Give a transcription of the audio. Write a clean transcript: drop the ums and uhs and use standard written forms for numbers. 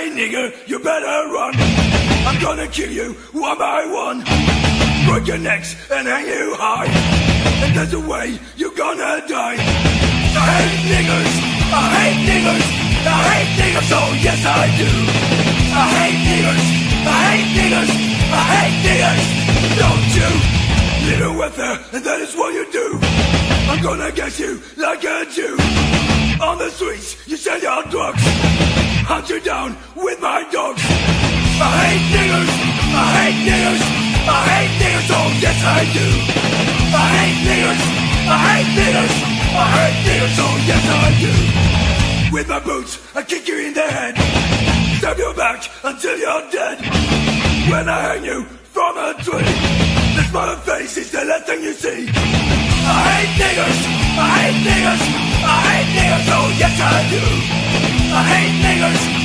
Hey nigger, you better run. I'm gonna kill you one by one. Break your necks and hang you high. And there's a way you're gonna die. I hate niggers, I hate niggers, I hate niggers, oh yes I do. I hate niggers, I hate niggers, I hate niggers. Don't you live in welfare, and that is what you do. I'm gonna get you like a Jew. On the streets, you sell your drugs. Hunt you down with my dogs. I hate niggers, I hate niggers, I hate niggers, oh yes I do. I hate niggers, I hate niggers, I hate niggers, oh yes I do. With my boots, I kick you in the head. Stab your back until you're dead. When I hang you from a tree, the smile of face is the last thing you see. I hate niggers, I hate niggers, I hate niggers, oh yes I do. I hate niggers.